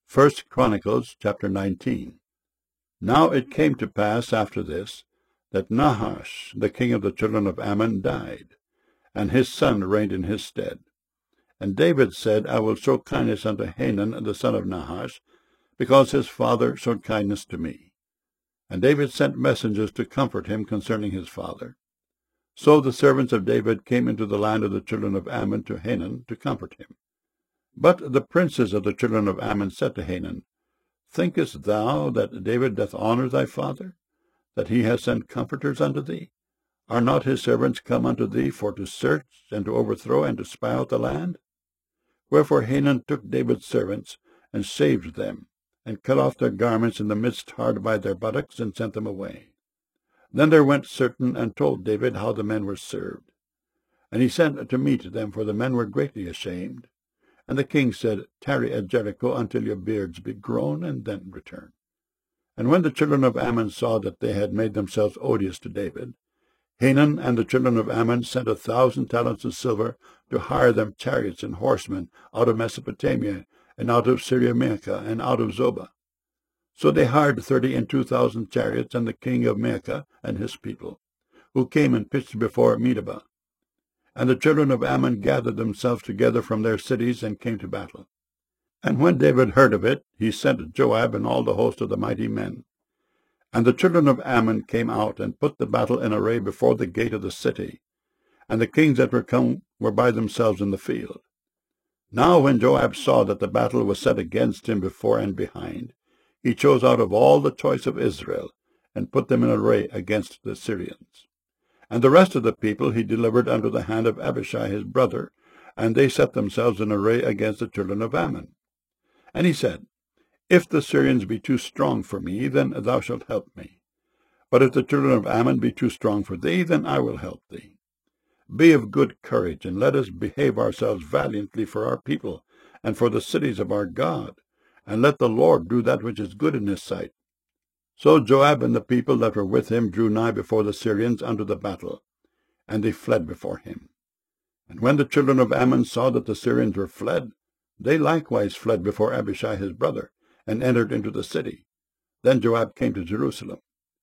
First Chronicles chapter 19. Now it came to pass after this, that Nahash, the king of the children of Ammon, died, and his son reigned in his stead. And David said, I will show kindness unto Hanun the son of Nahash, because his father showed kindness to me. And David sent messengers to comfort him concerning his father. So the servants of David came into the land of the children of Ammon to Hanun to comfort him. But the princes of the children of Ammon said to Hanun, Thinkest thou that David doth honor thy father, that he has sent comforters unto thee? Are not his servants come unto thee for to search, and to overthrow, and to spy out the land? Wherefore Hanun took David's servants, and saved them, and cut off their garments in the midst hard by their buttocks, and sent them away. Then there went certain, and told David how the men were served. And he sent to meet them, for the men were greatly ashamed. And the king said, Tarry at Jericho until your beards be grown, and then return. And when the children of Ammon saw that they had made themselves odious to David, Hanun and the children of Ammon sent 1,000 talents of silver to hire them chariots and horsemen out of Mesopotamia, and out of Syria-Maachah, and out of Zobah. So they hired 32,000 chariots, and the king of Maachah and his people, who came and pitched before Medeba. And the children of Ammon gathered themselves together from their cities, and came to battle. And when David heard of it, he sent Joab and all the host of the mighty men. And the children of Ammon came out, and put the battle in array before the gate of the city. And the kings that were come were by themselves in the field. Now when Joab saw that the battle was set against him before and behind, he chose out of all the choice of Israel, and put them in array against the Syrians. And the rest of the people he delivered unto the hand of Abishai his brother, and they set themselves in array against the children of Ammon. And he said, If the Syrians be too strong for me, then thou shalt help me. But if the children of Ammon be too strong for thee, then I will help thee. Be of good courage, and let us behave ourselves valiantly for our people, and for the cities of our God, and let the Lord do that which is good in his sight. So Joab and the people that were with him drew nigh before the Syrians unto the battle, and they fled before him. And when the children of Ammon saw that the Syrians were fled, they likewise fled before Abishai his brother, and entered into the city. Then Joab came to Jerusalem.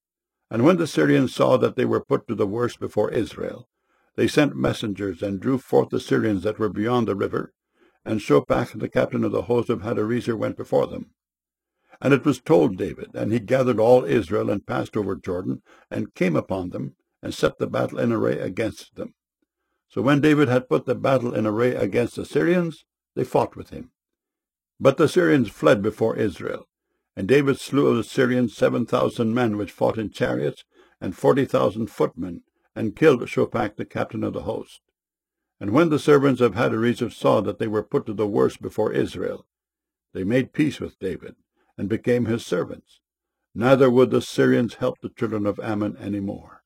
And when the Syrians saw that they were put to the worse before Israel, they sent messengers, and drew forth the Syrians that were beyond the river, and Shobach the captain of the host of Hadarezer went before them. And it was told David, and he gathered all Israel, and passed over Jordan, and came upon them, and set the battle in array against them. So when David had put the battle in array against the Syrians, they fought with him. But the Syrians fled before Israel, and David slew of the Syrians 7,000 men which fought in chariots, and 40,000 footmen, and killed Shobach the captain of the host. And when the servants of Hadarezer saw that they were put to the worse before Israel, they made peace with David, and became his servants. Neither would the Syrians help the children of Ammon any more.